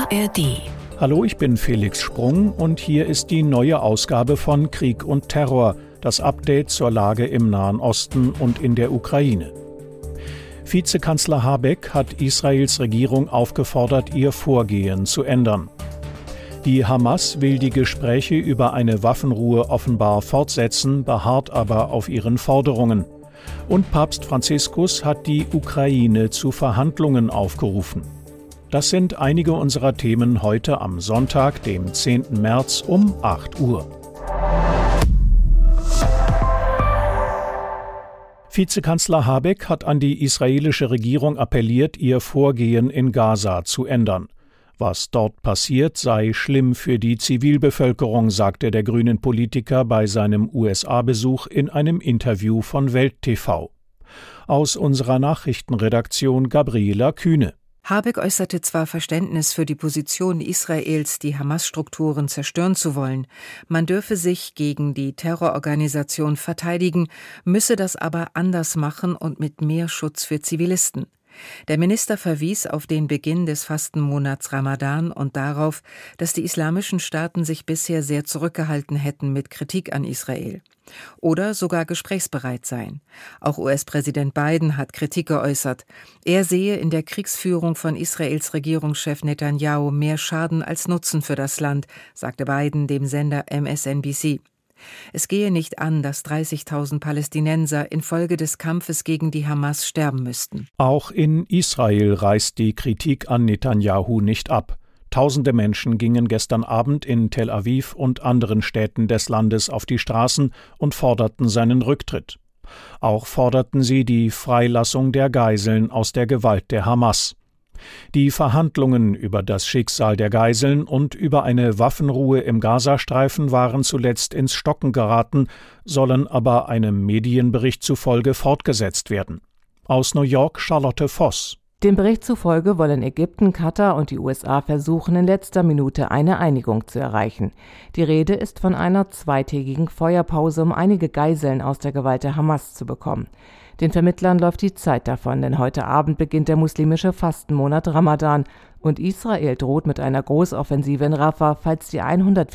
ARD. Hallo, ich bin Felix Sprung und hier ist die neue Ausgabe von Krieg und Terror, das Update zur Lage im Nahen Osten und in der Ukraine. Vizekanzler Habeck hat Israels Regierung aufgefordert, ihr Vorgehen zu ändern. Die Hamas will die Gespräche über eine Waffenruhe offenbar fortsetzen, beharrt aber auf ihren Forderungen. Und Papst Franziskus hat die Ukraine zu Verhandlungen aufgerufen. Das sind einige unserer Themen heute am Sonntag, dem 10. März um 8 Uhr. Vizekanzler Habeck hat an die israelische Regierung appelliert, ihr Vorgehen in Gaza zu ändern. Was dort passiert, sei schlimm für die Zivilbevölkerung, sagte der grünen Politiker bei seinem USA-Besuch in einem Interview von Welt TV. Aus unserer Nachrichtenredaktion Gabriela Kühne. Habeck äußerte zwar Verständnis für die Position Israels, die Hamas-Strukturen zerstören zu wollen. Man dürfe sich gegen die Terrororganisation verteidigen, müsse das aber anders machen und mit mehr Schutz für Zivilisten. Der Minister verwies auf den Beginn des Fastenmonats Ramadan und darauf, dass die islamischen Staaten sich bisher sehr zurückgehalten hätten mit Kritik an Israel oder sogar gesprächsbereit seien. Auch US-Präsident Biden hat Kritik geäußert. Er sehe in der Kriegsführung von Israels Regierungschef Netanyahu mehr Schaden als Nutzen für das Land, sagte Biden dem Sender MSNBC. Es gehe nicht an, dass 30.000 Palästinenser infolge des Kampfes gegen die Hamas sterben müssten. Auch in Israel reißt die Kritik an Netanyahu nicht ab. Tausende Menschen gingen gestern Abend in Tel Aviv und anderen Städten des Landes auf die Straßen und forderten seinen Rücktritt. Auch forderten sie die Freilassung der Geiseln aus der Gewalt der Hamas. Die Verhandlungen über das Schicksal der Geiseln und über eine Waffenruhe im Gazastreifen waren zuletzt ins Stocken geraten, sollen aber einem Medienbericht zufolge fortgesetzt werden. Aus New York Charlotte Voss. Dem Bericht zufolge wollen Ägypten, Katar und die USA versuchen, in letzter Minute eine Einigung zu erreichen. Die Rede ist von einer zweitägigen Feuerpause, um einige Geiseln aus der Gewalt der Hamas zu bekommen. Den Vermittlern läuft die Zeit davon, denn heute Abend beginnt der muslimische Fastenmonat Ramadan und Israel droht mit einer Großoffensive in Rafah, falls die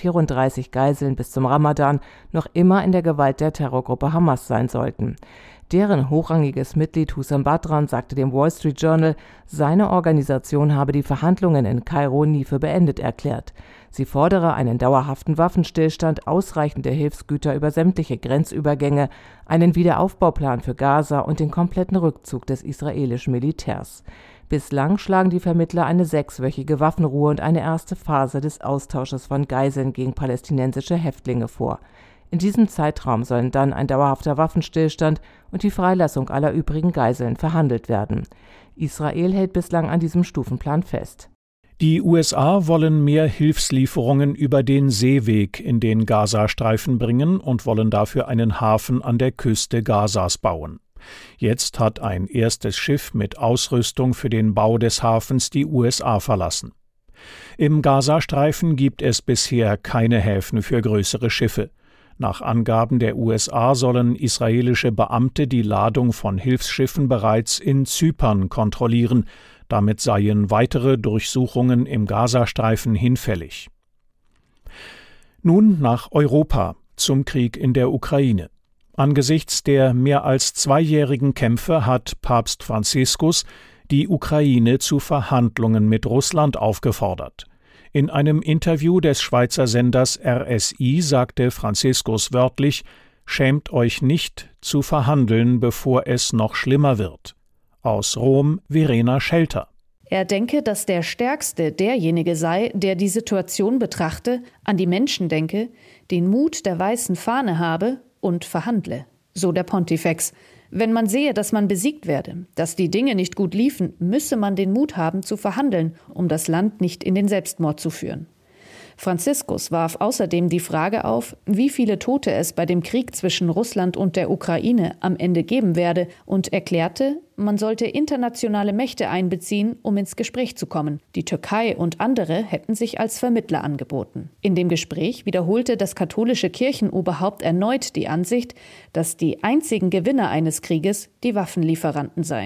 134 Geiseln bis zum Ramadan noch immer in der Gewalt der Terrorgruppe Hamas sein sollten. Deren hochrangiges Mitglied Hussam Badran sagte dem Wall Street Journal, seine Organisation habe die Verhandlungen in Kairo nie für beendet erklärt. Sie fordere einen dauerhaften Waffenstillstand, ausreichende Hilfsgüter über sämtliche Grenzübergänge, einen Wiederaufbauplan für Gaza und den kompletten Rückzug des israelischen Militärs. Bislang schlagen die Vermittler eine 6-wöchige Waffenruhe und eine erste Phase des Austausches von Geiseln gegen palästinensische Häftlinge vor. In diesem Zeitraum sollen dann ein dauerhafter Waffenstillstand und die Freilassung aller übrigen Geiseln verhandelt werden. Israel hält bislang an diesem Stufenplan fest. Die USA wollen mehr Hilfslieferungen über den Seeweg in den Gazastreifen bringen und wollen dafür einen Hafen an der Küste Gazas bauen. Jetzt hat ein erstes Schiff mit Ausrüstung für den Bau des Hafens die USA verlassen. Im Gazastreifen gibt es bisher keine Häfen für größere Schiffe. Nach Angaben der USA sollen israelische Beamte die Ladung von Hilfsschiffen bereits in Zypern kontrollieren. Damit seien weitere Durchsuchungen im Gazastreifen hinfällig. Nun nach Europa, zum Krieg in der Ukraine. Angesichts der mehr als 2-jährigen Kämpfe hat Papst Franziskus die Ukraine zu Verhandlungen mit Russland aufgefordert. In einem Interview des Schweizer Senders RSI sagte Franziskus wörtlich: „Schämt euch nicht, zu verhandeln, bevor es noch schlimmer wird." Aus Rom Verena Schelter. Er denke, dass der Stärkste derjenige sei, der die Situation betrachte, an die Menschen denke, den Mut der weißen Fahne habe und verhandle. So der Pontifex. Wenn man sehe, dass man besiegt werde, dass die Dinge nicht gut liefen, müsse man den Mut haben zu verhandeln, um das Land nicht in den Selbstmord zu führen. Franziskus warf außerdem die Frage auf, wie viele Tote es bei dem Krieg zwischen Russland und der Ukraine am Ende geben werde und erklärte, man sollte internationale Mächte einbeziehen, um ins Gespräch zu kommen. Die Türkei und andere hätten sich als Vermittler angeboten. In dem Gespräch wiederholte das katholische Kirchenoberhaupt erneut die Ansicht, dass die einzigen Gewinner eines Krieges die Waffenlieferanten seien.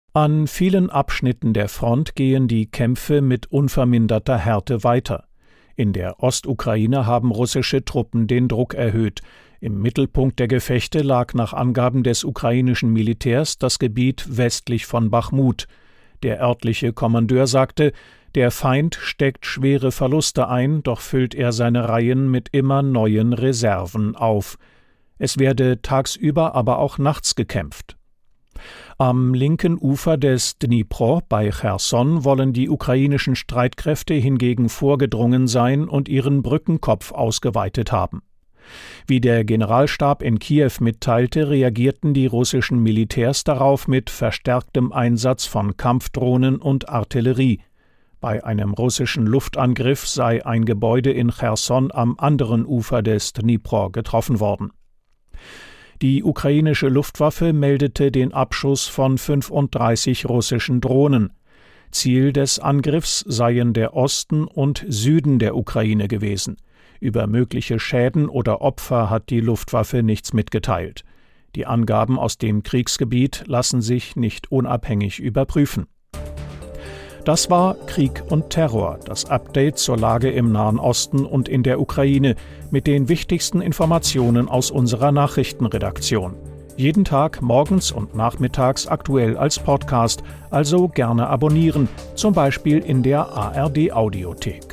An vielen Abschnitten der Front gehen die Kämpfe mit unverminderter Härte weiter. In der Ostukraine haben russische Truppen den Druck erhöht. Im Mittelpunkt der Gefechte lag nach Angaben des ukrainischen Militärs das Gebiet westlich von Bachmut. Der örtliche Kommandeur sagte, der Feind steckt schwere Verluste ein, doch füllt er seine Reihen mit immer neuen Reserven auf. Es werde tagsüber, aber auch nachts gekämpft. Am linken Ufer des Dnipro bei Cherson wollen die ukrainischen Streitkräfte hingegen vorgedrungen sein und ihren Brückenkopf ausgeweitet haben. Wie der Generalstab in Kiew mitteilte, reagierten die russischen Militärs darauf mit verstärktem Einsatz von Kampfdrohnen und Artillerie. Bei einem russischen Luftangriff sei ein Gebäude in Cherson am anderen Ufer des Dnipro getroffen worden. Die ukrainische Luftwaffe meldete den Abschuss von 35 russischen Drohnen. Ziel des Angriffs seien der Osten und Süden der Ukraine gewesen. Über mögliche Schäden oder Opfer hat die Luftwaffe nichts mitgeteilt. Die Angaben aus dem Kriegsgebiet lassen sich nicht unabhängig überprüfen. Das war Krieg und Terror, das Update zur Lage im Nahen Osten und in der Ukraine mit den wichtigsten Informationen aus unserer Nachrichtenredaktion. Jeden Tag morgens und nachmittags aktuell als Podcast, also gerne abonnieren, zum Beispiel in der ARD Audiothek.